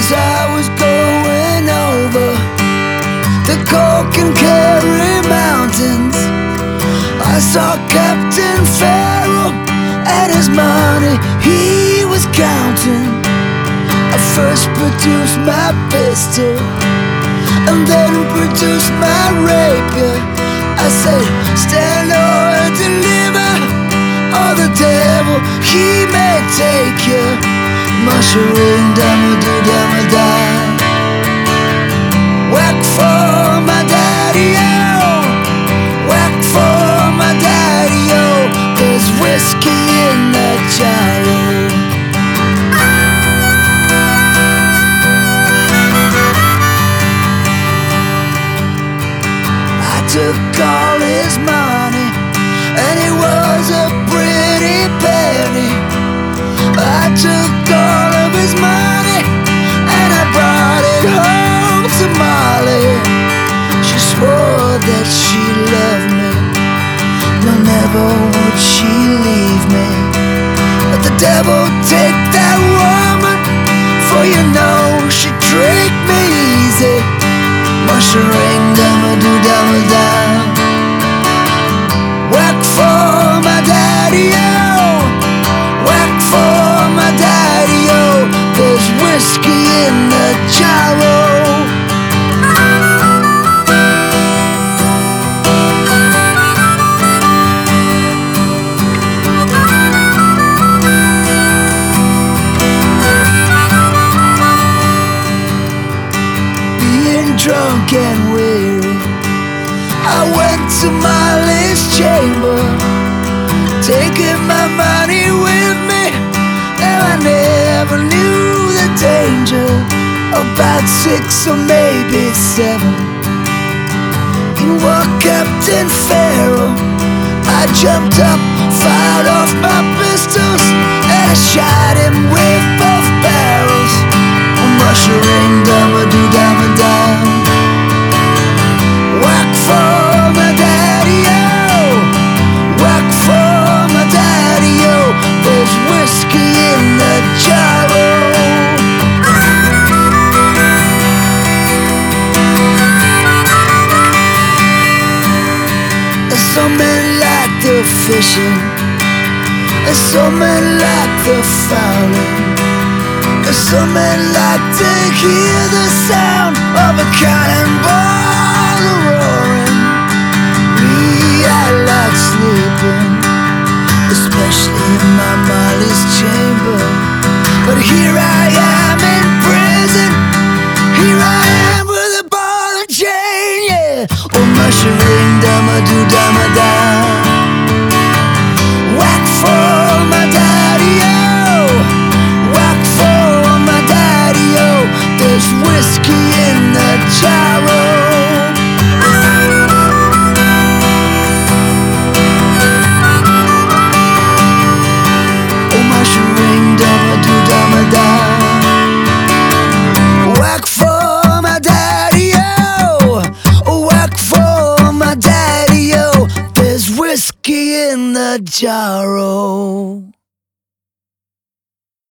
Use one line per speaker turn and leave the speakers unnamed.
as I was going over the Cork and Kerry mountains, I saw Captain Farrell and his money he was counting. I first produced my pistol and then produced my rapier. I said, stand or deliver, or the devil he may take you. Mushering, dama-do-dama-da. Whack for my daddy-o, whack for my daddy-o. There's whiskey in that gyro. I took all his money, and it was a pretty penny. I took all of his money, and I brought it home to Molly. She swore that she loved me, no, never would she leave me. But the devil take that woman, for you know she tricked me easy. Mushering, dama-do-dama-da. Whack for my daddy-o, whack for my daddy-o. There's whiskey in the gyro. Being drunk and weary, I went to Molly's chamber, taking my money with me. And I never knew the danger. About 6 or maybe 7, in walked Captain Farrell. I jumped up, fired off my pistols, and I shot him with both barrels. Mushering, dama-do-dama-da. Whack for my daddy-o, whack for my daddy-o. There's whiskey in the gyro. Some men like the fishing, and some men like the fowling, and some men like to hear the sound of a cannonball roaring. Me, I like sleeping, especially in my Molly's chamber. But here I am in prison, here I am with a ball and chain, yeah. Oh, mushering, dama-do-dama-da. Whack for my daddy-o, whack for my daddy-o. There's whiskey in the gyro. Oh, mushering, dama-do-dama-da. Whack for my daddy-o, whack for my daddy-o. There's whiskey in the gyro.